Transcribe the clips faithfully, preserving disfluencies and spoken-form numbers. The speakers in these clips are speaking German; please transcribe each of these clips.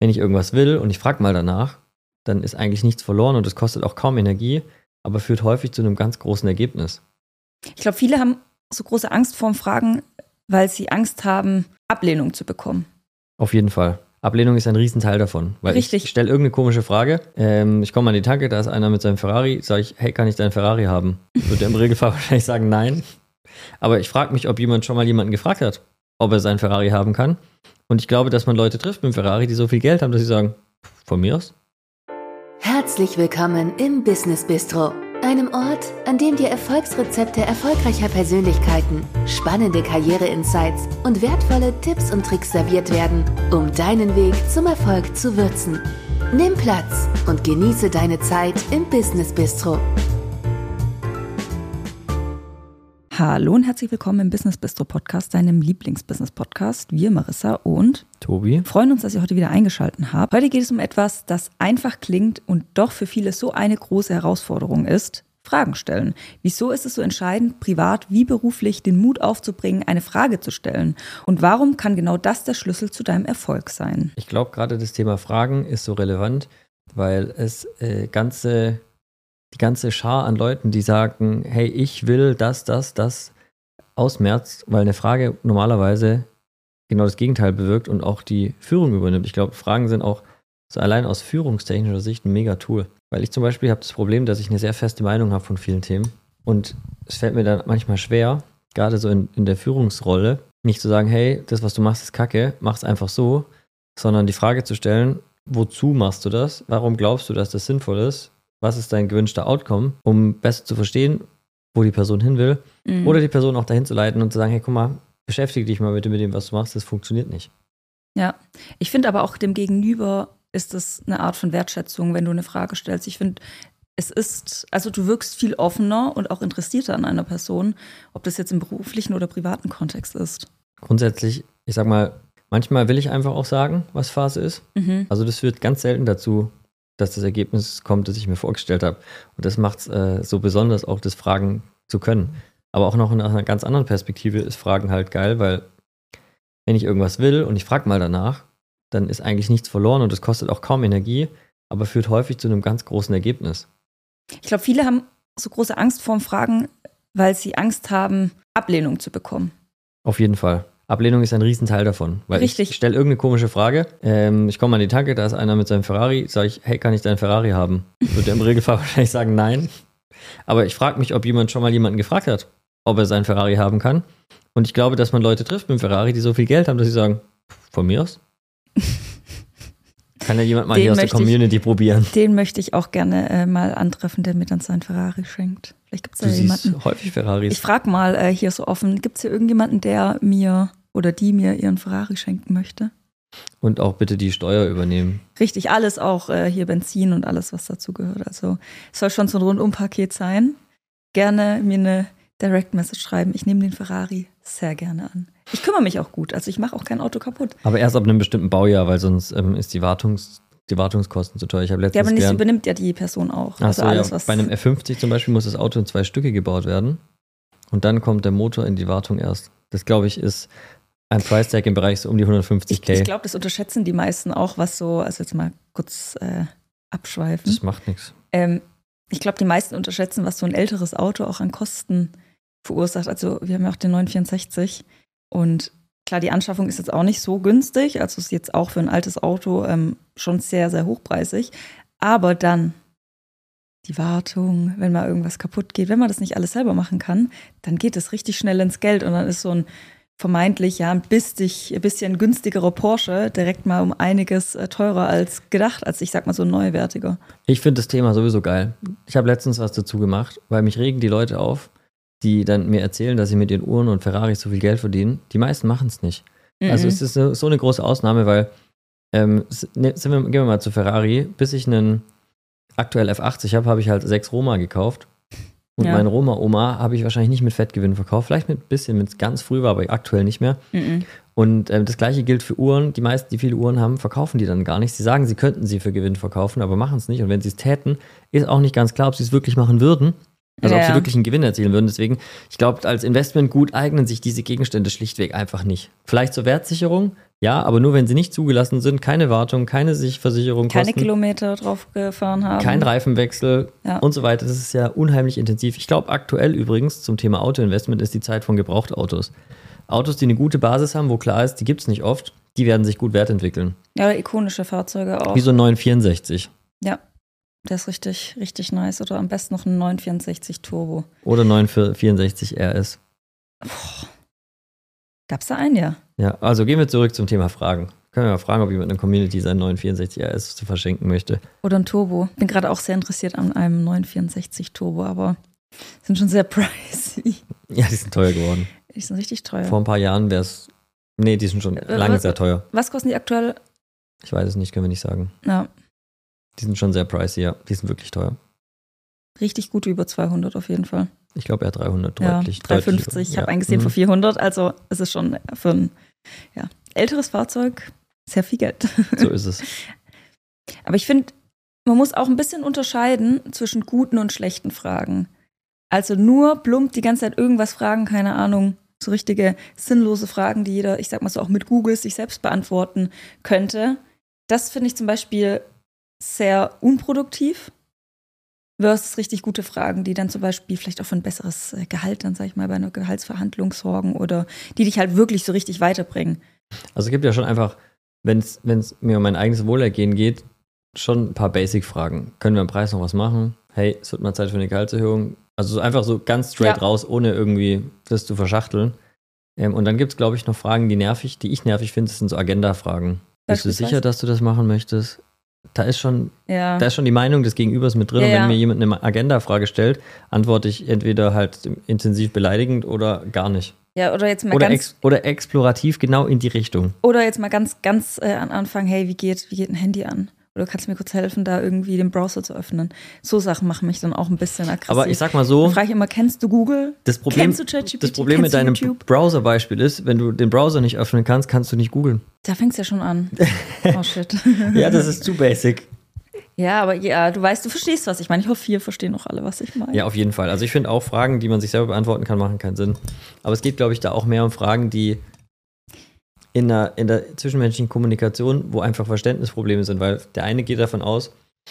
wenn ich irgendwas will und ich frage mal danach, dann ist eigentlich nichts verloren und es kostet auch kaum Energie, aber führt häufig zu einem ganz großen Ergebnis. Ich glaube, viele haben so große Angst vorm Fragen, weil sie Angst haben, Ablehnung zu bekommen. Auf jeden Fall. Ablehnung ist ein Riesenteil davon. Weil Richtig. Ich stelle irgendeine komische Frage, ähm, ich komme an die Tanke, da ist einer mit seinem Ferrari, sage ich, hey, kann ich deinen Ferrari haben? Würde er im Regelfall wahrscheinlich sagen, nein. Aber ich frage mich, ob jemand schon mal jemanden gefragt hat, ob er seinen Ferrari haben kann. Und ich glaube, dass man Leute trifft mit dem Ferrari, die so viel Geld haben, dass sie sagen, von mir aus. Herzlich willkommen im Business Bistro, einem Ort, an dem dir Erfolgsrezepte erfolgreicher Persönlichkeiten, spannende Karriere-Insights und wertvolle Tipps und Tricks serviert werden, um deinen Weg zum Erfolg zu würzen. Nimm Platz und genieße deine Zeit im Business Bistro. Hallo und herzlich willkommen im Business Bistro Podcast, deinem Lieblings-Business-Podcast. Wir, Marissa und Tobi, freuen uns, dass ihr heute wieder eingeschaltet habt. Heute geht es um etwas, das einfach klingt und doch für viele so eine große Herausforderung ist: Fragen stellen. Wieso ist es so entscheidend, privat wie beruflich den Mut aufzubringen, eine Frage zu stellen? Und warum kann genau das der Schlüssel zu deinem Erfolg sein? Ich glaube, gerade das Thema Fragen ist so relevant, weil es äh, ganze... die ganze Schar an Leuten, die sagen, hey, ich will das, das, das, ausmerzt, weil eine Frage normalerweise genau das Gegenteil bewirkt und auch die Führung übernimmt. Ich glaube, Fragen sind auch so allein aus führungstechnischer Sicht ein Mega-Tool. Weil ich zum Beispiel habe das Problem, dass ich eine sehr feste Meinung habe von vielen Themen und es fällt mir dann manchmal schwer, gerade so in, in der Führungsrolle, nicht zu sagen, hey, das, was du machst, ist Kacke, mach's einfach so, sondern die Frage zu stellen, wozu machst du das? Warum glaubst du, dass das sinnvoll ist? Was ist dein gewünschter Outcome, um besser zu verstehen, wo die Person hin will, mhm. oder die Person auch dahin zu leiten und zu sagen, hey, guck mal, beschäftige dich mal bitte mit dem, was du machst, das funktioniert nicht. Ja, ich finde aber auch dem Gegenüber ist das eine Art von Wertschätzung, wenn du eine Frage stellst. Ich finde, es ist, also du wirkst viel offener und auch interessierter an einer Person, ob das jetzt im beruflichen oder privaten Kontext ist. Grundsätzlich, ich sag mal, manchmal will ich einfach auch sagen, was Phase ist. Mhm. Also das führt ganz selten dazu, dass das Ergebnis kommt, das ich mir vorgestellt habe. Und das macht es äh, so besonders, auch das Fragen zu können. Aber auch noch in einer ganz anderen Perspektive ist Fragen halt geil, weil wenn ich irgendwas will und ich frage mal danach, dann ist eigentlich nichts verloren und es kostet auch kaum Energie, aber führt häufig zu einem ganz großen Ergebnis. Ich glaube, viele haben so große Angst vorm Fragen, weil sie Angst haben, Ablehnung zu bekommen. Auf jeden Fall. Ablehnung ist ein Riesenteil davon. Weil Richtig. Ich stelle irgendeine komische Frage, ähm, ich komme an die Tanke, da ist einer mit seinem Ferrari, sage ich, hey, kann ich deinen Ferrari haben? Würde er im Regelfall wahrscheinlich sagen, nein. Aber ich frage mich, ob jemand schon mal jemanden gefragt hat, ob er seinen Ferrari haben kann. Und ich glaube, dass man Leute trifft mit dem Ferrari, die so viel Geld haben, dass sie sagen, von mir aus? Kann ja jemand mal den hier aus der Community ich, probieren. Den möchte ich auch gerne äh, mal antreffen, der mir dann seinen Ferrari schenkt. Vielleicht gibt es da du jemanden. Siehst häufig Ferraris. Ich frage mal äh, hier so offen, gibt es hier irgendjemanden, der mir oder die mir ihren Ferrari schenken möchte? Und auch bitte die Steuer übernehmen. Richtig, alles auch, äh, hier Benzin und alles, was dazu gehört. Also es soll schon so ein Rundum-Paket sein. Gerne mir eine Direct-Message schreiben. Ich nehme den Ferrari sehr gerne an. Ich kümmere mich auch gut, also ich mache auch kein Auto kaputt. Aber erst ab einem bestimmten Baujahr, weil sonst ähm, ist die, Wartungs, die Wartungskosten zu teuer. Ich habe letztens ja, aber das gelernt, übernimmt ja die Person auch. Ach Also so, alles, ja. was Bei einem F fünfzig zum Beispiel muss das Auto in zwei Stücke gebaut werden und dann kommt der Motor in die Wartung erst. Das, glaube ich, ist ein Price-Tag im Bereich so um die hundertfünfzig K. Ich, ich glaube, das unterschätzen die meisten auch, was so, also jetzt mal kurz äh, abschweifen. Das macht nichts. Ähm, ich glaube, die meisten unterschätzen, was so ein älteres Auto auch an Kosten verursacht. Also wir haben ja auch den neun vierundsechzig und klar, die Anschaffung ist jetzt auch nicht so günstig, also ist jetzt auch für ein altes Auto ähm, schon sehr, sehr hochpreisig. Aber dann die Wartung, wenn mal irgendwas kaputt geht, wenn man das nicht alles selber machen kann, dann geht es richtig schnell ins Geld und dann ist so ein vermeintlich ja ein bisschen, ein bisschen günstigerer Porsche direkt mal um einiges teurer als gedacht, als ich sag mal so ein neuwertiger. Ich finde das Thema sowieso geil. Ich habe letztens was dazu gemacht, weil mich regen die Leute auf, die dann mir erzählen, dass sie mit ihren Uhren und Ferraris so viel Geld verdienen. Die meisten machen es nicht. Mhm. Also es ist so eine große Ausnahme, weil ähm, sind wir, gehen wir mal zu Ferrari, bis ich einen aktuell F achtzig habe, habe ich halt sechs Roma gekauft. Und ja. meine Roma-Oma habe ich wahrscheinlich nicht mit Fettgewinn verkauft. Vielleicht mit ein bisschen, wenn es ganz früh war, aber aktuell nicht mehr. Mhm. Und äh, das Gleiche gilt für Uhren. Die meisten, die viele Uhren haben, verkaufen die dann gar nicht. Sie sagen, sie könnten sie für Gewinn verkaufen, aber machen es nicht. Und wenn sie es täten, ist auch nicht ganz klar, ob sie es wirklich machen würden. Also Ja, ob sie ja. wirklich einen Gewinn erzielen würden. Deswegen, ich glaube, als Investmentgut eignen sich diese Gegenstände schlichtweg einfach nicht. Vielleicht zur Wertsicherung, ja, aber nur wenn sie nicht zugelassen sind, keine Wartung, keine Sich- Versicherung Keine kosten, Kilometer drauf gefahren haben. kein Reifenwechsel Ja. und so weiter. Das ist ja unheimlich intensiv. Ich glaube, aktuell übrigens zum Thema Autoinvestment ist die Zeit von Gebrauchtautos. Autos, die eine gute Basis haben, wo klar ist, die gibt es nicht oft, die werden sich gut wertentwickeln. Ja, oder ikonische Fahrzeuge auch. Wie so ein neun vierundsechzig Ja, der ist richtig, richtig nice. Oder am besten noch ein neun vierundsechzig Turbo. oder neun vierundsechzig R S. Gab's da einen, ja? Ja, also gehen wir zurück zum Thema Fragen. Können wir mal fragen, ob jemand in der Community seinen neun vierundsechzig R S zu verschenken möchte. Oder ein Turbo. Bin gerade auch sehr interessiert an einem neun vierundsechzig Turbo, aber sind schon sehr pricey. Ja, die sind teuer geworden. Die sind richtig teuer. Vor ein paar Jahren wäre es. Nee, die sind schon Äh, lange was- sehr teuer. Was kosten die aktuell? Ich weiß es nicht, können wir nicht sagen. Ja, Die sind schon sehr pricey, ja. Die sind wirklich teuer. richtig gut über zweihundert auf jeden Fall. Ich glaube eher dreihundert, Ja, deutlich. dreihundertfünfzig. deutlich, Ich habe ja. eingesehen Mhm. für vierhundert, also es ist schon für ein ja, älteres Fahrzeug sehr viel Geld. So ist es. Aber ich finde, man muss auch ein bisschen unterscheiden zwischen guten und schlechten Fragen. Also nur plump die ganze Zeit irgendwas fragen, keine Ahnung, so richtige sinnlose Fragen, die jeder, ich sag mal so, auch mit Google sich selbst beantworten könnte. Das finde ich zum Beispiel sehr unproduktiv. Versus richtig gute Fragen, die dann zum Beispiel vielleicht auch für ein besseres äh, Gehalt, dann sag ich mal, bei einer Gehaltsverhandlung sorgen oder die dich halt wirklich so richtig weiterbringen. Also es gibt ja schon einfach, wenn es mir um mein eigenes Wohlergehen geht, schon ein paar Basic-Fragen. Können wir am Preis noch was machen? Hey, es wird mal Zeit für eine Gehaltserhöhung. Also so einfach so ganz straight Ja. raus, ohne irgendwie das zu verschachteln. Ähm, und dann gibt es, glaube ich, noch Fragen, die nervig, die ich nervig finde, das sind so Agenda-Fragen. Bist du Beispielsweise? sicher, dass du das machen möchtest? Da ist schon, Ja. da ist schon die Meinung des Gegenübers mit drin. Ja, und wenn ja. mir jemand eine Agenda-Frage stellt, antworte ich entweder halt intensiv beleidigend oder gar nicht. ja, oder jetzt mal Oder, ganz ex oder explorativ genau in die Richtung. Oder jetzt mal ganz, ganz äh, am Anfang, hey, wie geht, wie geht ein Handy an? Oder kannst du mir kurz helfen, da irgendwie den Browser zu öffnen? So Sachen machen mich dann auch ein bisschen aggressiv. Aber ich sag mal so, Dann frage ich immer, kennst du Google? das Problem, Kennst du ChatGPT? das Problem mit Kennst du deinem YouTube? Browser-Beispiel ist, wenn du den Browser nicht öffnen kannst, kannst du nicht googeln. Da fängt's ja schon an. Oh shit. Ja, das ist zu basic. Ja, aber ja, du weißt, du verstehst, was ich meine. Ich hoffe, wir verstehen auch alle, was ich meine. Ja, auf jeden Fall. Also ich finde auch Fragen, die man sich selber beantworten kann, machen keinen Sinn. Aber es geht, glaube ich, da auch mehr um Fragen, die in der, in der zwischenmenschlichen Kommunikation, wo einfach Verständnisprobleme sind, weil der eine geht davon aus,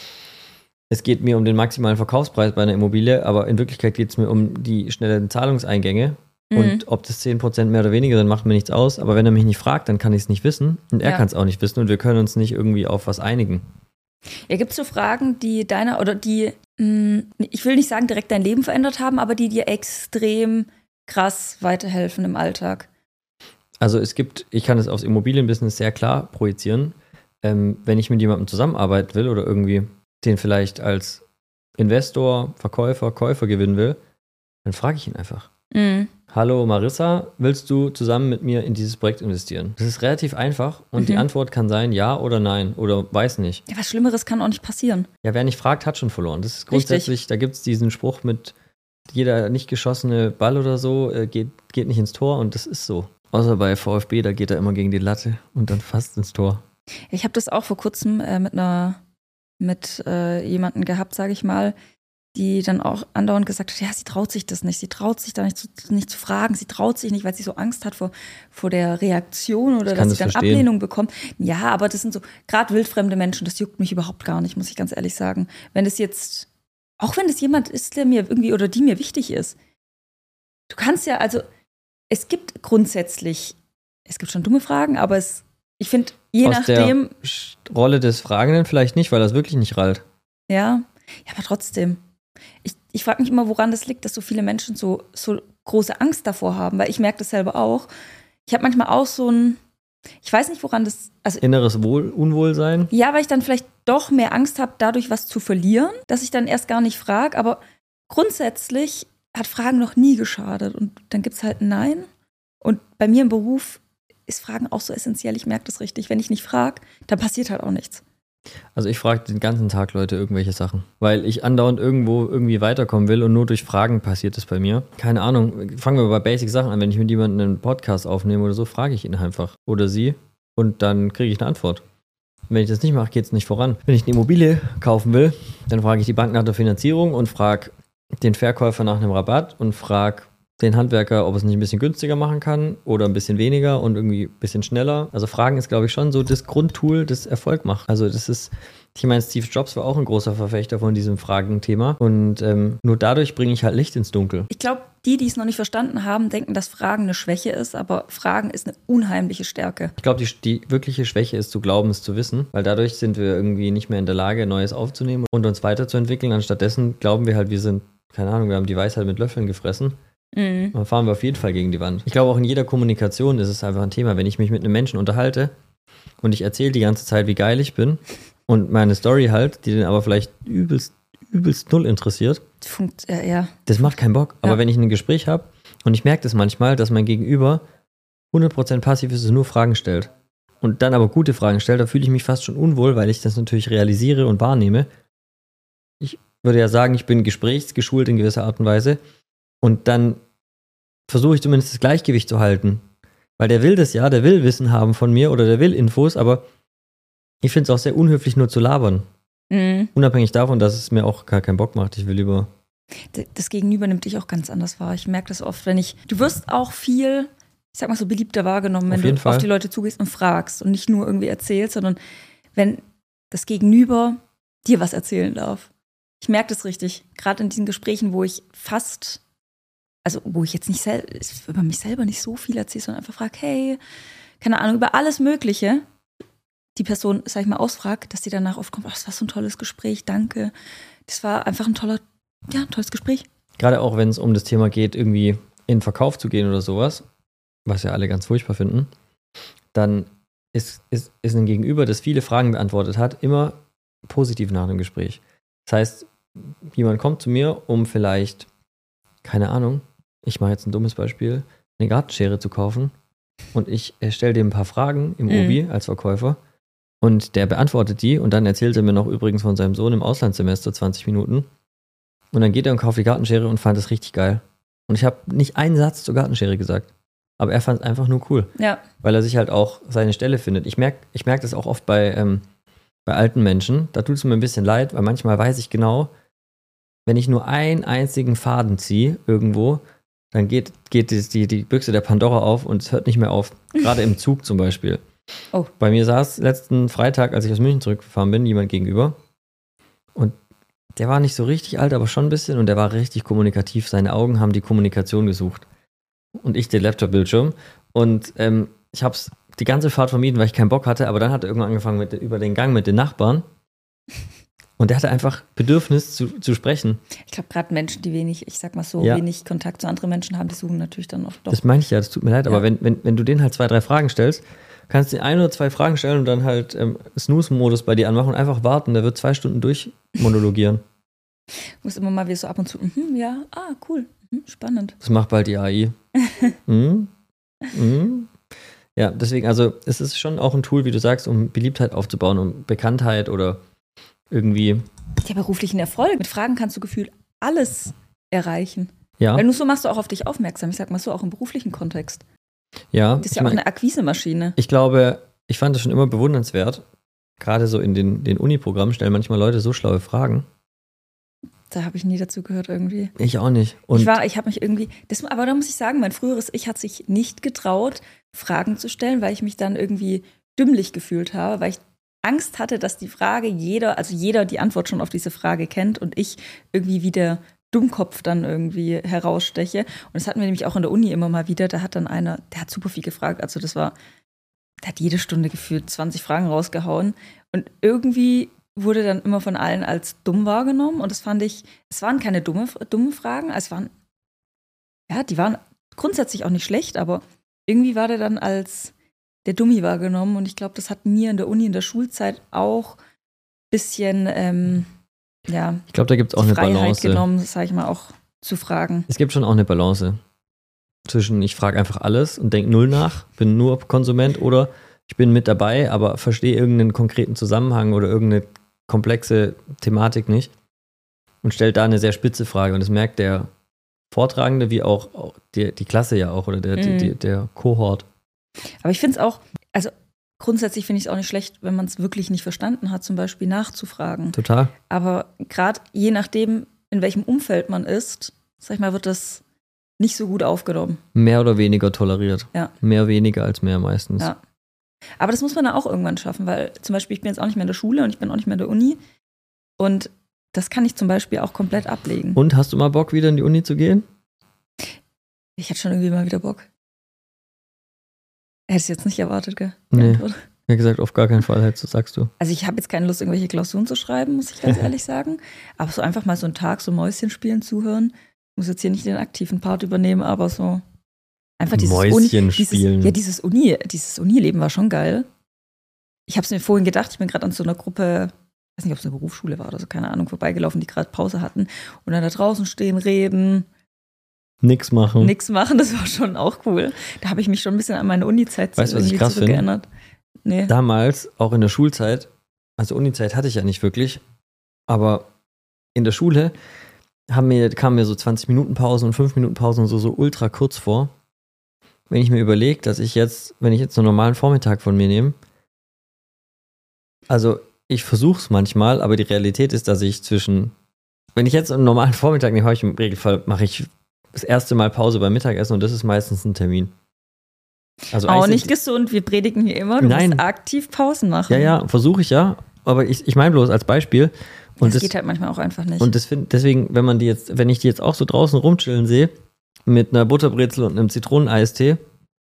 es geht mir um den maximalen Verkaufspreis bei einer Immobilie, aber in Wirklichkeit geht es mir um die schnellen Zahlungseingänge. Mhm. Und ob das zehn Prozent mehr oder weniger sind, macht mir nichts aus. Aber wenn er mich nicht fragt, dann kann ich es nicht wissen. Und er Ja. kann es auch nicht wissen. Und wir können uns nicht irgendwie auf was einigen. Ja, gibt es so Fragen, die deiner oder die, mh, ich will nicht sagen, direkt dein Leben verändert haben, aber die dir extrem krass weiterhelfen im Alltag? Also es gibt, ich kann es aufs Immobilienbusiness sehr klar projizieren. Ähm, wenn ich mit jemandem zusammenarbeiten will oder irgendwie den vielleicht als Investor, Verkäufer, Käufer gewinnen will, dann frage ich ihn einfach. Mhm. Hallo Marissa, willst du zusammen mit mir in dieses Projekt investieren? Das ist relativ einfach und Mhm. die Antwort kann sein ja oder nein oder weiß nicht. Ja, was Schlimmeres kann auch nicht passieren. Ja, wer nicht fragt, hat schon verloren. Das ist Richtig. grundsätzlich, da gibt es diesen Spruch mit jeder nicht geschossene Ball oder so äh, geht, geht nicht ins Tor und das ist so. Außer bei VfB, da geht er immer gegen die Latte und dann fast ins Tor. Ich habe das auch vor kurzem äh, mit einer mit äh, jemandem gehabt, sage ich mal, die dann auch andauernd gesagt hat, ja, sie traut sich das nicht, sie traut sich da nicht zu, nicht zu fragen, sie traut sich nicht, weil sie so Angst hat vor, vor der Reaktion oder Ich kann dass sie das dann verstehen. Ablehnung bekommt. Ja, aber das sind so, gerade wildfremde Menschen, das juckt mich überhaupt gar nicht, muss ich ganz ehrlich sagen. Wenn es jetzt, auch wenn es jemand ist, der mir irgendwie oder die mir wichtig ist, du kannst ja, also es gibt grundsätzlich, es gibt schon dumme Fragen, aber es, ich finde, je Aus nachdem, der Sch- Rolle des Fragenden vielleicht nicht, weil das wirklich nicht rallt. ja, ja, aber trotzdem. Ich, ich frage mich immer, woran das liegt, dass so viele Menschen so, so große Angst davor haben, weil ich merke das selber auch. Ich habe manchmal auch so ein, ich weiß nicht, woran das, also Inneres Wohl Unwohlsein. ja, weil ich dann vielleicht doch mehr Angst habe, dadurch was zu verlieren, dass ich dann erst gar nicht frage, aber grundsätzlich hat Fragen noch nie geschadet und dann gibt es halt ein Nein. Und bei mir im Beruf ist Fragen auch so essentiell, ich merke das richtig. Wenn ich nicht frage, dann passiert halt auch nichts. Also ich frage den ganzen Tag Leute irgendwelche Sachen, weil ich andauernd irgendwo irgendwie weiterkommen will und nur durch Fragen passiert es bei mir. Keine Ahnung, fangen wir bei Basic Sachen an. Wenn ich mit jemandem einen Podcast aufnehme oder so, frage ich ihn einfach oder sie und dann kriege ich eine Antwort. Wenn ich das nicht mache, geht es nicht voran. Wenn ich eine Immobilie kaufen will, dann frage ich die Bank nach der Finanzierung und frage den Verkäufer nach einem Rabatt und frage den Handwerker, ob es nicht ein bisschen günstiger machen kann oder ein bisschen weniger und irgendwie ein bisschen schneller. Also Fragen ist, glaube ich, schon so das Grundtool, das Erfolg macht. Also das ist, ich meine, Steve Jobs war auch ein großer Verfechter von diesem Fragenthema und ähm, nur dadurch bringe ich halt Licht ins Dunkel. Ich glaube, die, die es noch nicht verstanden haben, denken, dass Fragen eine Schwäche ist, aber Fragen ist eine unheimliche Stärke. Ich glaube, die, die wirkliche Schwäche ist zu glauben, es zu wissen, weil dadurch sind wir irgendwie nicht mehr in der Lage, Neues aufzunehmen und uns weiterzuentwickeln. Anstattdessen glauben wir halt, wir sind, keine Ahnung, wir haben die Weisheit mit Löffeln gefressen. Mhm. Dann fahren wir auf jeden Fall gegen die Wand. Ich glaube, auch in jeder Kommunikation ist es einfach ein Thema. Wenn ich mich mit einem Menschen unterhalte und ich erzähle die ganze Zeit, wie geil ich bin und meine Story halt, die den aber vielleicht übelst, übelst null interessiert, Funkt, ja, ja. das macht keinen Bock. Aber ja. wenn ich ein Gespräch habe und ich merke das manchmal, dass mein Gegenüber hundert Prozent passiv ist und nur Fragen stellt und dann aber gute Fragen stellt, da fühle ich mich fast schon unwohl, weil ich das natürlich realisiere und wahrnehme. Ich würde ja sagen, ich bin gesprächsgeschult in gewisser Art und Weise. Und dann versuche ich zumindest das Gleichgewicht zu halten. Weil der will das ja, der will Wissen haben von mir oder der will Infos, aber ich finde es auch sehr unhöflich, nur zu labern. Mhm. Unabhängig davon, dass es mir auch gar keinen Bock macht. Ich will lieber... Das Gegenüber nimmt dich auch ganz anders wahr. Ich merke das oft, wenn ich... Du wirst auch viel, ich sag mal so, beliebter wahrgenommen, wenn du auf die Leute zugehst und fragst und nicht nur irgendwie erzählst, sondern wenn das Gegenüber dir was erzählen darf. Ich merke das richtig. Gerade in diesen Gesprächen, wo ich fast... Also, wo ich jetzt nicht sel- über mich selber nicht so viel erzähle, sondern einfach frage, hey, keine Ahnung, über alles Mögliche, die Person, sag ich mal, ausfragt, dass die danach oft kommt, oh, das war so ein tolles Gespräch, danke. Das war einfach ein toller, ja, ein tolles Gespräch. Gerade auch, wenn es um das Thema geht, irgendwie in den Verkauf zu gehen oder sowas, was ja alle ganz furchtbar finden, dann ist, ist, ist ein Gegenüber, das viele Fragen beantwortet hat, immer positiv nach dem Gespräch. Das heißt, jemand kommt zu mir, um vielleicht, keine Ahnung, ich mache jetzt ein dummes Beispiel, eine Gartenschere zu kaufen und ich stelle dem ein paar Fragen im mhm. Obi als Verkäufer und der beantwortet die und dann erzählt er mir noch übrigens von seinem Sohn im Auslandssemester zwanzig Minuten und dann geht er und kauft die Gartenschere und fand es richtig geil. Und ich habe nicht einen Satz zur Gartenschere gesagt, aber er fand es einfach nur cool, ja. weil er sich halt auch seine Stelle findet. Ich merke ich merk das auch oft bei, ähm, bei alten Menschen, da tut es mir ein bisschen leid, weil manchmal weiß ich genau, wenn ich nur einen einzigen Faden ziehe irgendwo, dann geht, geht die, die, die Büchse der Pandora auf und es hört nicht mehr auf. Gerade im Zug zum Beispiel. Oh. Bei mir saß letzten Freitag, als ich aus München zurückgefahren bin, jemand gegenüber. Und der war nicht so richtig alt, aber schon ein bisschen. Und der war richtig kommunikativ. Seine Augen haben die Kommunikation gesucht. Und ich den Laptop-Bildschirm. Und ähm, ich habe es die ganze Fahrt vermieden, weil ich keinen Bock hatte. Aber dann hat er irgendwann angefangen mit, über den Gang mit den Nachbarn. Und der hatte einfach Bedürfnis zu, zu sprechen. Ich glaube, gerade Menschen, die wenig, ich sag mal so, ja. wenig Kontakt zu anderen Menschen haben, die suchen natürlich dann oft doch. Das meine ich ja, das tut mir leid, ja. aber wenn, wenn, wenn du denen halt zwei, drei Fragen stellst, kannst du ein oder zwei Fragen stellen und dann halt ähm, Snooze-Modus bei dir anmachen und einfach warten, der wird zwei Stunden durchmonologieren. Du musst immer mal wieder so ab und zu, mhm, ja, ah, cool, mhm, spannend. Das macht bald die A I. mhm. Mhm. Ja, deswegen, also es ist schon auch ein Tool, wie du sagst, um Beliebtheit aufzubauen, um Bekanntheit oder irgendwie. Ja, beruflichen Erfolg. Mit Fragen kannst du gefühlt alles erreichen. Ja. Weil nur so machst du auch auf dich aufmerksam. Ich sag mal so, auch im beruflichen Kontext. Ja. Das ist ja auch eine Akquise-Maschine. Ich glaube, ich fand das schon immer bewundernswert. Gerade so in den, den Uni-Programmen stellen manchmal Leute so schlaue Fragen. Da habe ich nie dazu gehört irgendwie. Ich auch nicht. Und ich war, ich habe mich irgendwie, das, aber da muss ich sagen, mein früheres Ich hat sich nicht getraut, Fragen zu stellen, weil ich mich dann irgendwie dümmlich gefühlt habe, weil ich Angst hatte, dass die Frage jeder, also jeder die Antwort schon auf diese Frage kennt und ich irgendwie wie der Dummkopf dann irgendwie heraussteche. Und das hatten wir nämlich auch in der Uni immer mal wieder. Da hat dann einer, der hat super viel gefragt. Also das war, der hat jede Stunde gefühlt zwanzig Fragen rausgehauen. Und irgendwie wurde dann immer von allen als dumm wahrgenommen. Und das fand ich, es waren keine dumme, dumme Fragen. Es waren, ja, die waren grundsätzlich auch nicht schlecht, aber irgendwie war der dann als der Dummi wahrgenommen. Und ich glaube, das hat mir in der Uni, in der Schulzeit auch ein bisschen, ähm, ja, ich glaube, da gibt es auch eine Freiheit Balance. genommen, sage ich mal, auch zu fragen. Es gibt schon auch eine Balance zwischen, ich frage einfach alles und denke null nach, bin nur Konsument, oder ich bin mit dabei, aber verstehe irgendeinen konkreten Zusammenhang oder irgendeine komplexe Thematik nicht und stelle da eine sehr spitze Frage. Und das merkt der Vortragende wie auch, auch die, die Klasse ja auch oder der, mhm. die, die, der Kohort. Aber ich finde es auch, also grundsätzlich finde ich es auch nicht schlecht, wenn man es wirklich nicht verstanden hat, zum Beispiel nachzufragen. Total. Aber gerade je nachdem, in welchem Umfeld man ist, sag ich mal, wird das nicht so gut aufgenommen. Mehr oder weniger toleriert. Ja. Mehr weniger als mehr meistens. Ja. Aber das muss man dann auch irgendwann schaffen, weil zum Beispiel ich bin jetzt auch nicht mehr in der Schule und ich bin auch nicht mehr in der Uni. Und das kann ich zum Beispiel auch komplett ablegen. Und hast du mal Bock, wieder in die Uni zu gehen? Ich hätte schon irgendwie mal wieder Bock. Hättest du jetzt nicht erwartet, gell? Nee. Wie gesagt, auf gar keinen Fall, hättest du, sagst du. Also ich habe jetzt keine Lust, irgendwelche Klausuren zu schreiben, muss ich ganz ehrlich sagen. Aber so einfach mal so einen Tag so Mäuschen spielen, zuhören. Ich muss jetzt hier nicht den aktiven Part übernehmen, aber so einfach dieses Mäuschen Uni, spielen. Dieses, ja, dieses Uni, dieses Unileben war schon geil. Ich habe es mir vorhin gedacht, ich bin gerade an so einer Gruppe, ich weiß nicht, ob es eine Berufsschule war oder so, keine Ahnung, vorbeigelaufen, die gerade Pause hatten und dann da draußen stehen, reden. Nix machen. Nix machen, das war schon auch cool. Da habe ich mich schon ein bisschen an meine Uni-Zeit weißt, irgendwie zurückgeerinnert. Nee. Damals, auch in der Schulzeit, also Uni-Zeit hatte ich ja nicht wirklich, aber in der Schule haben mir, kamen mir so zwanzig Minuten Pausen und fünf Minuten Pausen und so, so ultra kurz vor. Wenn ich mir überlege, dass ich jetzt, wenn ich jetzt einen normalen Vormittag von mir nehme, also ich versuche es manchmal, aber die Realität ist, dass ich zwischen, wenn ich jetzt einen normalen Vormittag nehme, habe ich im Regelfall, mache ich das erste Mal Pause beim Mittagessen und das ist meistens ein Termin. Also auch nicht gesund, wir predigen hier immer, du Nein. musst aktiv Pausen machen. Ja, ja, versuche ich ja, aber ich, ich meine bloß als Beispiel. Und das, das geht halt manchmal auch einfach nicht. Und das find, deswegen, wenn man die jetzt, wenn ich die jetzt auch so draußen rumchillen sehe, mit einer Butterbrezel und einem Zitroneneistee,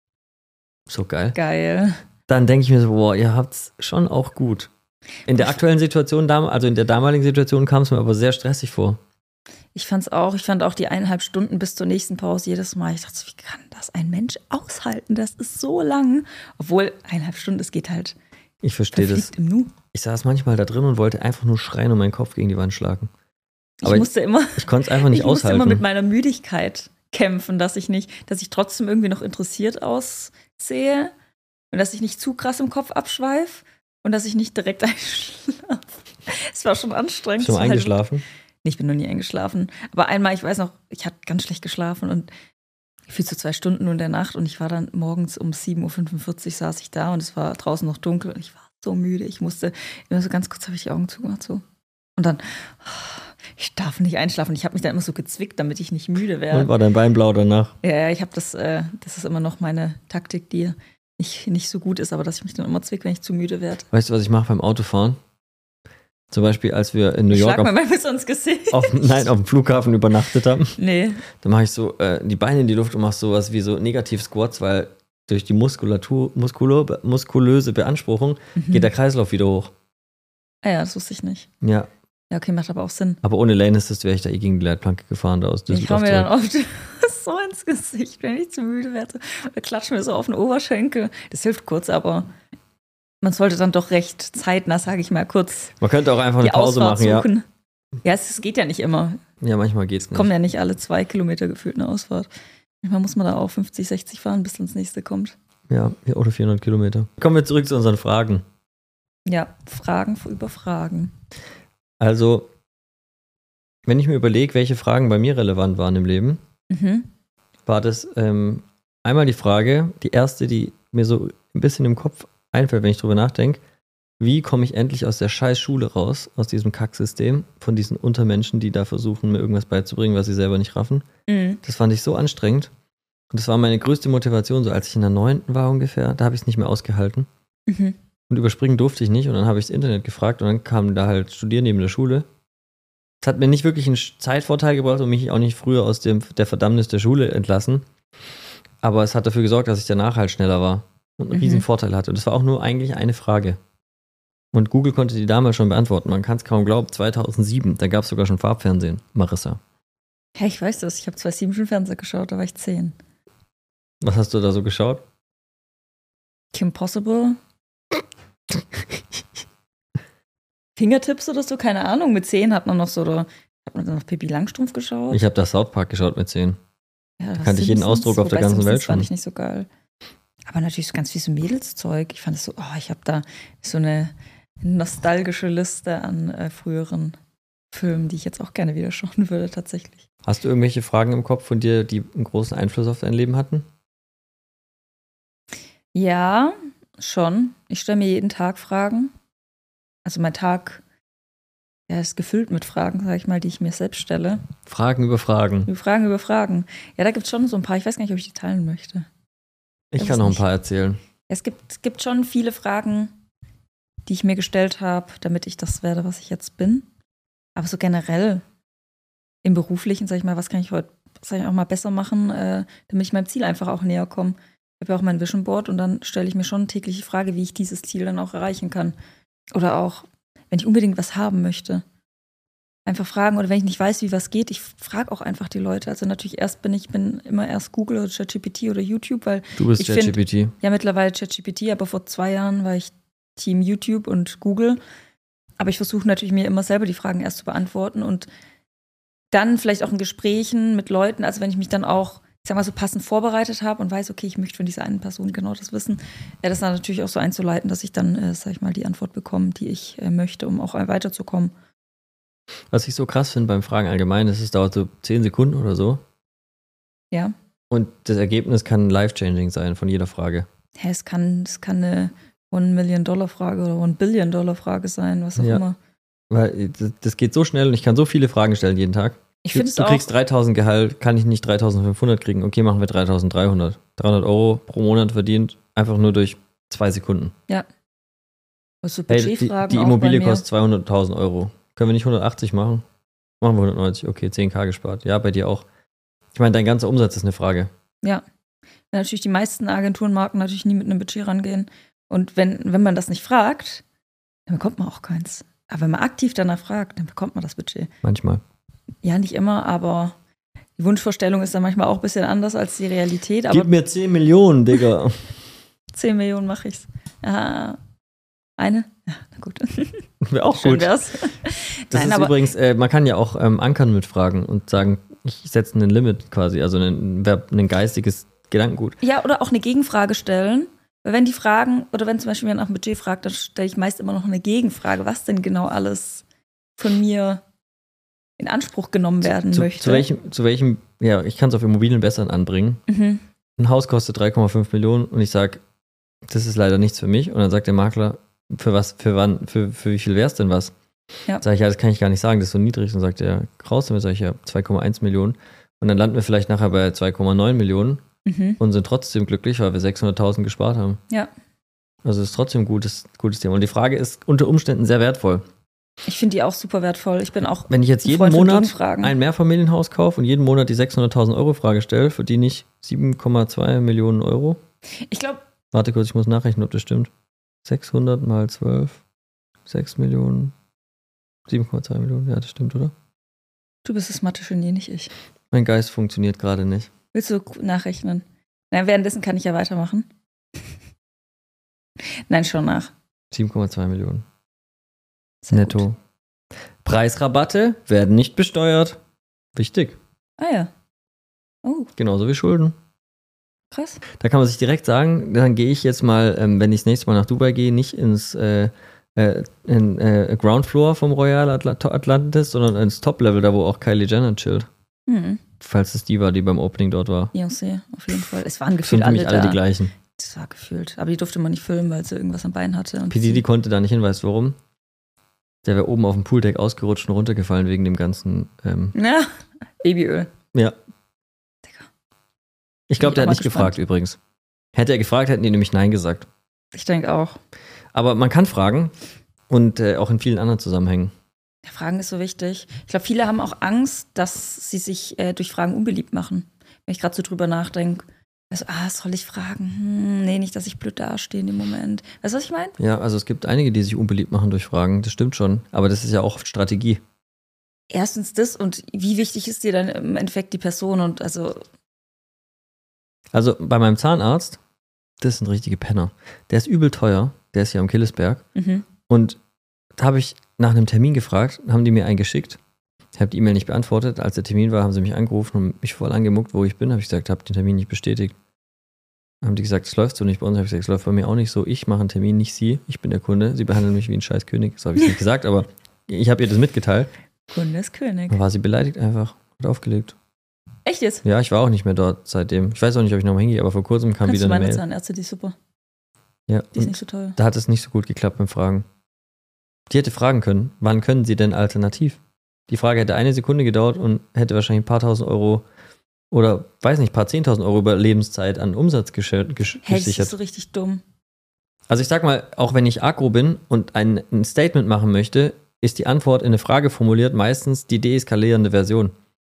so geil. Geil. Dann denke ich mir so, boah, ihr habt's schon auch gut. In der aktuellen Situation, also in der damaligen Situation kam es mir aber sehr stressig vor. Ich fand's auch, ich fand auch die eineinhalb Stunden bis zur nächsten Pause jedes Mal. Ich dachte, wie kann das ein Mensch aushalten? Das ist so lang. Obwohl, eineinhalb Stunden, es geht halt. Ich verstehe das. Im Nu. Ich saß manchmal da drin und wollte einfach nur schreien und meinen Kopf gegen die Wand schlagen. Aber ich musste immer, ich, ich konnte es einfach nicht ich aushalten. Ich musste immer mit meiner Müdigkeit kämpfen, dass ich nicht, dass ich trotzdem irgendwie noch interessiert aussehe und dass ich nicht zu krass im Kopf abschweife und dass ich nicht direkt einschlafe. Es war schon anstrengend. Bist du mal eingeschlafen? Halt, nee, ich bin noch nie eingeschlafen. Aber einmal, ich weiß noch, ich hatte ganz schlecht geschlafen und viel zu zwei Stunden in der Nacht und ich war dann morgens um sieben Uhr fünfundvierzig saß ich da und es war draußen noch dunkel und ich war so müde. Ich musste immer so ganz kurz, habe ich die Augen zugemacht so. Und dann, ich darf nicht einschlafen. Ich habe mich dann immer so gezwickt, damit ich nicht müde werde. Und war dein Bein blau danach? Ja, ich habe das, äh, das ist immer noch meine Taktik, die nicht, nicht so gut ist, aber dass ich mich dann immer zwicke, wenn ich zu müde werde. Weißt du, was ich mache beim Autofahren? Zum Beispiel, als wir in New ich York schlag auf, mir mal bis ins Gesicht. Auf, nein, auf dem Flughafen übernachtet haben. Nee. Dann mache ich so äh, die Beine in die Luft und mache sowas wie so Negativ-Squats, weil durch die Muskulatur, muskulo, muskulöse Beanspruchung mhm. geht der Kreislauf wieder hoch. Ah ja, das wusste ich nicht. Ja. Ja, okay, macht aber auch Sinn. Aber ohne Lane Assist wäre ich da eh gegen die Leitplanke gefahren. Da aus ich hau mir dann oft so ins Gesicht, wenn ich zu müde werde. Oder klatsche mir so auf den Oberschenkel. Das hilft kurz, aber man sollte dann doch recht zeitnah, sage ich mal, kurz. Man könnte auch einfach eine Pause Ausfahrt machen, suchen. Ja. Ja, es, es geht ja nicht immer. Ja, manchmal geht's nicht. Kommen ja nicht alle zwei Kilometer gefühlt eine Ausfahrt. Manchmal muss man da auch fünfzig, sechzig fahren, bis ins nächste kommt. Ja, oder vierhundert Kilometer. Kommen wir zurück zu unseren Fragen. Ja, Fragen über Fragen. Also, wenn ich mir überlege, welche Fragen bei mir relevant waren im Leben, mhm. war das ähm, einmal die Frage, die erste, die mir so ein bisschen im Kopf einfällt, wenn ich drüber nachdenke, wie komme ich endlich aus der scheiß Schule raus, aus diesem Kacksystem, von diesen Untermenschen, die da versuchen, mir irgendwas beizubringen, was sie selber nicht raffen. Mhm. Das fand ich so anstrengend. Und das war meine größte Motivation, so als ich in der neunten war ungefähr, da habe ich es nicht mehr ausgehalten. Mhm. Und überspringen durfte ich nicht und dann habe ich das Internet gefragt und dann kamen da halt Studieren neben der Schule. Es hat mir nicht wirklich einen Zeitvorteil gebracht und mich auch nicht früher aus dem, der Verdammnis der Schule entlassen. Aber es hat dafür gesorgt, dass ich danach halt schneller war und einen Mhm. riesen Vorteil hatte. Und das war auch nur eigentlich eine Frage. Und Google konnte die damals schon beantworten. Man kann es kaum glauben, zweitausendsieben, da gab es sogar schon Farbfernsehen. Marissa. Ja, ich weiß das. Ich habe zweitausendsieben schon Fernseher geschaut, da war ich zehn. Was hast du da so geschaut? Kim Possible. Fingertips oder so, keine Ahnung. Mit zehn hat man noch so, oder hat man dann noch Pippi Langstrumpf geschaut? Ich habe da South Park geschaut mit zehn. Ja, da kannte ich jeden Ausdruck auf der ganzen Welt schon. Fand ich nicht so geil. Aber natürlich so ganz viel so Mädelszeug. Ich fand es so, oh, ich habe da so eine nostalgische Liste an äh, früheren Filmen, die ich jetzt auch gerne wieder schauen würde, tatsächlich. Hast du irgendwelche Fragen im Kopf von dir, die einen großen Einfluss auf dein Leben hatten? Ja, schon. Ich stelle mir jeden Tag Fragen. Also mein Tag ja, ist gefüllt mit Fragen, sag ich mal, die ich mir selbst stelle. Fragen über Fragen. Über Fragen über Fragen. Ja, da gibt es schon so ein paar. Ich weiß gar nicht, ob ich die teilen möchte. Ich kann noch ein paar erzählen. Es gibt, es gibt schon viele Fragen, die ich mir gestellt habe, damit ich das werde, was ich jetzt bin. Aber so generell im Beruflichen, sag ich mal, was kann ich heute, was kann ich auch mal besser machen, äh, damit ich meinem Ziel einfach auch näher komme. Ich habe ja auch mein Vision Board und dann stelle ich mir schon täglich die Frage, wie ich dieses Ziel dann auch erreichen kann. Oder auch, wenn ich unbedingt was haben möchte, einfach fragen. Oder wenn ich nicht weiß, wie was geht, ich frage auch einfach die Leute. Also natürlich erst bin ich bin immer erst Google oder ChatGPT oder YouTube, weil du bist ich ChatGPT. Find, ja, mittlerweile ChatGPT, aber vor zwei Jahren war ich Team YouTube und Google. Aber ich versuche natürlich mir immer selber die Fragen erst zu beantworten und dann vielleicht auch in Gesprächen mit Leuten, also wenn ich mich dann auch, ich sag mal, so passend vorbereitet habe und weiß, okay, ich möchte von dieser einen Person genau das wissen, ja, das dann natürlich auch so einzuleiten, dass ich dann, äh, sag ich mal, die Antwort bekomme, die ich äh, möchte, um auch weiterzukommen. Was ich so krass finde beim Fragen allgemein, ist, es dauert so zehn Sekunden oder so. Ja. Und das Ergebnis kann life-changing sein von jeder Frage. Ja, es kann, es kann eine One-Million-Dollar-Frage oder One-Billion-Dollar-Frage sein, was auch ja. immer. Weil das, das geht so schnell und ich kann so viele Fragen stellen jeden Tag. Ich finde es Du auch. kriegst dreitausend Gehalt, kann ich nicht dreitausendfünfhundert kriegen? Okay, machen wir dreitausenddreihundert. dreihundert Euro pro Monat verdient, einfach nur durch zwei Sekunden. Ja. Also Hey, die, Budgetfragen die auch Immobilie bei mir. kostet zweihunderttausend Euro. Können wir nicht hundertachtzig machen? Machen wir hundertneunzig. Okay, zehn K gespart. Ja, bei dir auch. Ich meine, dein ganzer Umsatz ist eine Frage. Ja. Wenn natürlich die meisten Agenturen, Marken natürlich nie mit einem Budget rangehen. Und wenn, wenn man das nicht fragt, dann bekommt man auch keins. Aber wenn man aktiv danach fragt, dann bekommt man das Budget. Manchmal. Ja, nicht immer, aber die Wunschvorstellung ist dann manchmal auch ein bisschen anders als die Realität. Aber Gib mir zehn Millionen, Digga. zehn Millionen mache ich's. Ja, eine? Ja, na gut. Wäre auch Schön gut. wär's. Das Nein, ist aber übrigens, äh, man kann ja auch ähm, ankern mit Fragen und sagen, ich setze einen Limit quasi, also ein, ein geistiges Gedankengut. ja, oder auch eine Gegenfrage stellen. Weil wenn die Fragen, oder wenn zum Beispiel jemand nach dem Budget fragt, dann stelle ich meist immer noch eine Gegenfrage, was denn genau alles von mir in Anspruch genommen werden zu, möchte. Zu welchem, zu welchem, ja, ich kann es auf Immobilien besser anbringen. Mhm. Ein Haus kostet drei Komma fünf Millionen und ich sage, das ist leider nichts für mich. Und dann sagt der Makler, für was, für wann, für, für wie viel wäre es denn was? Ja. Sag ich, ja, das kann ich gar nicht sagen, das ist so niedrig. Und dann sagt er, raus damit, sage ich, ja, zwei Komma eins Millionen. Und dann landen wir vielleicht nachher bei zwei Komma neun Millionen Mhm. und sind trotzdem glücklich, weil wir sechshunderttausend gespart haben. Ja. Also es ist trotzdem ein gutes, gutes Thema. Und die Frage ist unter Umständen sehr wertvoll. Ich finde die auch super wertvoll. Ich bin auch Wenn ich jetzt ein jeden Freund von Monat Gegenfragen. ein Mehrfamilienhaus kaufe und jeden Monat die sechshunderttausend Euro Frage stelle, verdiene ich sieben Komma zwei Millionen Euro. Ich glaube, Warte kurz, ich muss nachrechnen, ob das stimmt. sechshundert mal zwölf, sechs Millionen, sieben Komma zwei Millionen. Ja, das stimmt, oder? du bist das Mathe-Genie, nicht ich. Mein Geist funktioniert gerade nicht. Willst du nachrechnen? Nein, währenddessen kann ich ja weitermachen. Nein, schon nach. sieben Komma zwei Millionen. Sehr Netto. gut. Preisrabatte werden nicht besteuert. Wichtig. Ah ja. Oh, Genauso wie Schulden. krass. Da kann man sich direkt sagen, dann gehe ich jetzt mal, ähm, wenn ich das nächste Mal nach Dubai gehe, nicht ins äh, äh, in, äh, Ground Floor vom Royal Atl- Atlantis, sondern ins Top-Level, da wo auch Kylie Jenner chillt. Hm. Falls es die war, die beim Opening dort war. Beyoncé, auf jeden Fall. Es waren Sind gefühlt für alle mich alle da. die gleichen. Das war gefühlt. Aber die durfte man nicht filmen, weil sie irgendwas am Bein hatte. Und P. Diddy konnte da nicht hin, weißt du warum? Der wäre oben auf dem Pooldeck ausgerutscht und runtergefallen wegen dem ganzen, ähm, ja, Babyöl. ja. Digga. Ich glaube, Bin der ich hat auch nicht mal gefragt übrigens. Hätte er gefragt, hätten die nämlich Nein gesagt. Ich denke auch. Aber man kann fragen und äh, auch in vielen anderen Zusammenhängen. Ja, Fragen ist so wichtig. Ich glaube, viele haben auch Angst, dass sie sich äh, durch Fragen unbeliebt machen. Wenn ich gerade so drüber nachdenke. Also, ah, soll ich fragen? Hm, nee, nicht, dass ich blöd dastehe in dem Moment. Weißt du, was ich meine? Ja, also es gibt einige, die sich unbeliebt machen durch Fragen, das stimmt schon. Aber das ist ja auch Strategie. Erstens das und wie wichtig ist dir dann im Endeffekt die Person und also. Also bei meinem Zahnarzt, das sind richtige Penner. Der ist übel teuer, der ist ja am Killesberg. Mhm. Und da habe ich nach einem Termin gefragt, haben die mir einen geschickt. Ich habe die E-Mail nicht beantwortet. Als der Termin war, haben sie mich angerufen und mich voll angemuckt, wo ich bin. Habe ich gesagt, habe den Termin nicht bestätigt. Haben die gesagt, es läuft so nicht bei uns. Habe ich gesagt, es läuft bei mir auch nicht so. Ich mache einen Termin, nicht sie. Ich bin der Kunde. Sie behandeln mich wie ein scheiß König. Das habe ich nicht gesagt, aber ich habe ihr das mitgeteilt. Kunde ist König. Dann war sie beleidigt einfach. Hat aufgelegt. Echt jetzt? Ja, ich war auch nicht mehr dort seitdem. Ich weiß auch nicht, ob ich nochmal hingehe, aber vor kurzem kam Kannst wieder du eine meine Mail. Zahnärzte, die ist super. Ja, Die ist und nicht so toll. da hat es nicht so gut geklappt mit Fragen. Die hätte fragen können, wann können sie denn alternativ? Die Frage hätte eine Sekunde gedauert und hätte wahrscheinlich ein paar tausend Euro oder, weiß nicht, ein paar zehntausend Euro über Lebenszeit an Umsatz gesch- gesch- Hey, gesichert. das ist so richtig dumm. Also ich sag mal, auch wenn ich aggro bin und ein, ein Statement machen möchte, ist die Antwort in eine Frage formuliert meistens die deeskalierende Version.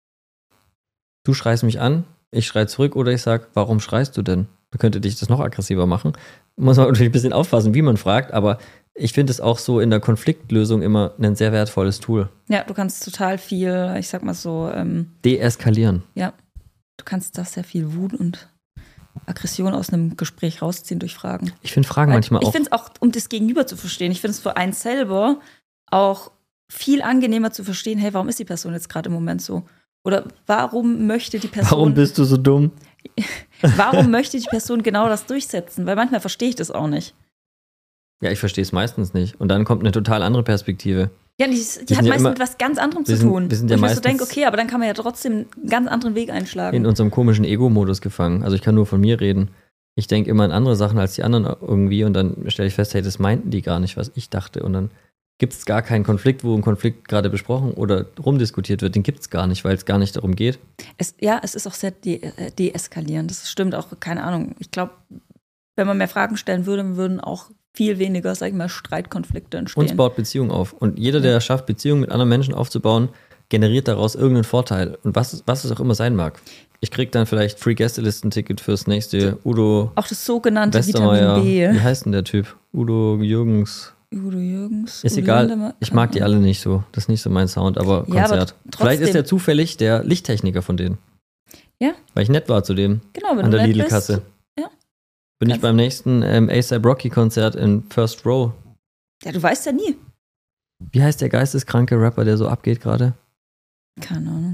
Du schreist mich an, ich schreie zurück oder ich sag, warum schreist du denn? Da könnte dich das noch aggressiver machen. Muss man natürlich ein bisschen aufpassen, wie man fragt, aber ich finde es auch so in der Konfliktlösung immer ein sehr wertvolles Tool. Ja, du kannst total viel, ich sag mal so, ähm, Deeskalieren. ja, du kannst da sehr viel Wut und Aggression aus einem Gespräch rausziehen durch Fragen. Ich finde Fragen Weil manchmal ich auch. finde es auch, um das Gegenüber zu verstehen, ich finde es für einen selber auch viel angenehmer zu verstehen, hey, warum ist die Person jetzt gerade im Moment so? Oder warum möchte die Person. Warum bist du so dumm? Warum möchte die Person genau das durchsetzen? Weil manchmal verstehe ich das auch nicht. Ja, ich verstehe es meistens nicht. Und dann kommt eine total andere Perspektive. Ja, die, die sind hat ja meist immer- mit was ganz anderem wir zu sind- tun. wir sind Und ja ich mir so meistens- denke, okay, aber dann kann man ja trotzdem einen ganz anderen Weg einschlagen. In unserem komischen Ego-Modus gefangen. Also ich kann nur von mir reden. Ich denke immer an andere Sachen als die anderen irgendwie und dann stelle ich fest, hey, das meinten die gar nicht, was ich dachte. Und dann gibt es gar keinen Konflikt, wo ein Konflikt gerade besprochen oder rumdiskutiert wird. Den gibt es gar nicht, weil es gar nicht darum geht. Es, ja, es ist auch sehr de äh, deeskalierend. Das stimmt auch, keine Ahnung. Ich glaube, wenn man mehr Fragen stellen würde, würden auch viel weniger, sag ich mal, Streitkonflikte entstehen. Uns baut Beziehungen auf. Und jeder, der es schafft, Beziehungen mit anderen Menschen aufzubauen, generiert daraus irgendeinen Vorteil. Und was, was es auch immer sein mag. Ich krieg dann vielleicht Free Gästelisten-Ticket fürs nächste Udo Auch das sogenannte Westermeier. Vitamin B. Wie heißt denn der Typ? Udo Jürgens. Udo Jürgens. Ist Udo egal. Lindemann, Ich mag die keine alle Ahnung. nicht so. Das ist nicht so mein Sound, aber Ja, aber Konzert. trotzdem. Vielleicht ist der zufällig der Lichttechniker von denen. Ja. Weil ich nett war zu dem Genau, wenn an du der nett Lidl-Kasse. bist. Ja. Bin ich Kannst- beim nächsten ähm, A$AP Rocky-Konzert in First Row. Ja, du weißt ja nie. Wie heißt der geisteskranke Rapper, der so abgeht gerade? Keine Ahnung.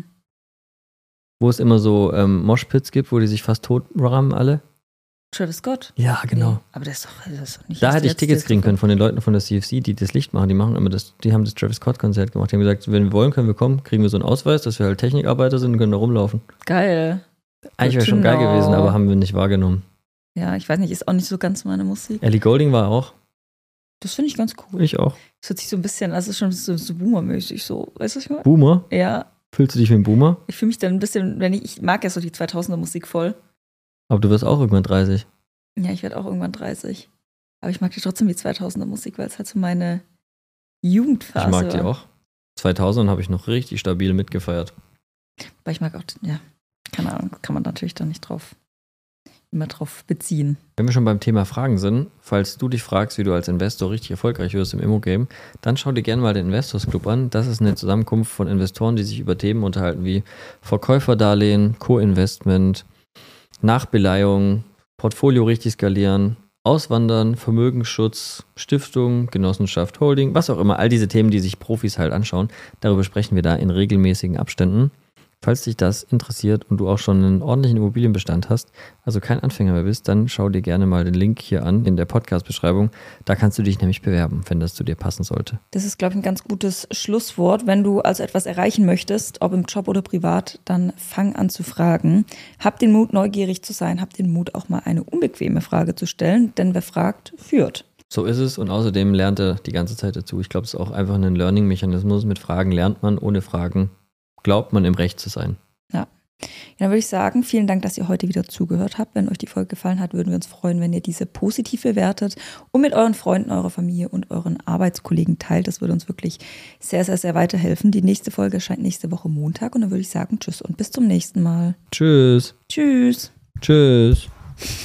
Wo es immer so ähm, Moshpits gibt, wo die sich fast tot rammen alle? Travis Scott. Ja, genau. Nee, aber der ist doch, der ist doch nicht. Da erst hätte ich jetzt, Tickets der kriegen ist können von den Leuten von der C F C, die das Licht machen. Die machen immer das, die haben das Travis Scott-Konzert gemacht. Die haben gesagt, wenn wir wollen, können wir kommen, kriegen wir so einen Ausweis, dass wir halt Technikarbeiter sind und können da rumlaufen. doch Geil. Eigentlich wäre schon geil Genau. gewesen, aber haben wir nicht wahrgenommen. Ja, ich weiß nicht, ist auch nicht so ganz meine Musik. Ellie Goulding war auch. Das finde ich ganz cool. Ich auch. Das hört sich so ein bisschen, also schon so, so Boomer-mäßig so. Weißt du, was ich meine? Boomer? Ja, Fühlst du dich wie ein Boomer? ich fühle mich dann ein bisschen, wenn ich, ich mag ja so die zweitausender Musik voll. Aber du wirst auch irgendwann dreißig. Ja, ich werde auch irgendwann dreißig. Aber ich mag die trotzdem die zweitausender Musik, weil es halt so meine Jugendphase Ich mag die war. auch. zweitausend habe ich noch richtig stabil mitgefeiert. Weil ich mag auch, ja, keine Ahnung, kann man natürlich dann nicht drauf, immer drauf beziehen. Wenn wir schon beim Thema Fragen sind, falls du dich fragst, wie du als Investor richtig erfolgreich wirst im Immo-Game, dann schau dir gerne mal den Investors Club an. Das ist eine Zusammenkunft von Investoren, die sich über Themen unterhalten wie Verkäuferdarlehen, Co-Investment, Nachbeleihung, Portfolio richtig skalieren, Auswandern, Vermögensschutz, Stiftung, Genossenschaft, Holding, was auch immer. All diese Themen, die sich Profis halt anschauen. Darüber sprechen wir da in regelmäßigen Abständen. Falls dich das interessiert und du auch schon einen ordentlichen Immobilienbestand hast, also kein Anfänger mehr bist, dann schau dir gerne mal den Link hier an in der Podcast-Beschreibung. Da kannst du dich nämlich bewerben, wenn das zu dir passen sollte. Das ist, glaube ich, ein ganz gutes Schlusswort. Wenn du also etwas erreichen möchtest, ob im Job oder privat, dann fang an zu fragen. Hab den Mut, neugierig zu sein. Hab den Mut, auch mal eine unbequeme Frage zu stellen, denn wer fragt, führt. So ist es und außerdem lernt er die ganze Zeit dazu. Ich glaube, es ist auch einfach ein Learning-Mechanismus. Mit Fragen lernt man, ohne Fragen glaubt man im Recht zu sein. Ja, dann würde ich sagen, vielen Dank, dass ihr heute wieder zugehört habt. Wenn euch die Folge gefallen hat, würden wir uns freuen, wenn ihr diese positiv bewertet und mit euren Freunden, eurer Familie und euren Arbeitskollegen teilt. Das würde uns wirklich sehr, sehr, sehr weiterhelfen. Die nächste Folge erscheint nächste Woche Montag und dann würde ich sagen, tschüss und bis zum nächsten Mal. Tschüss. Tschüss. Tschüss.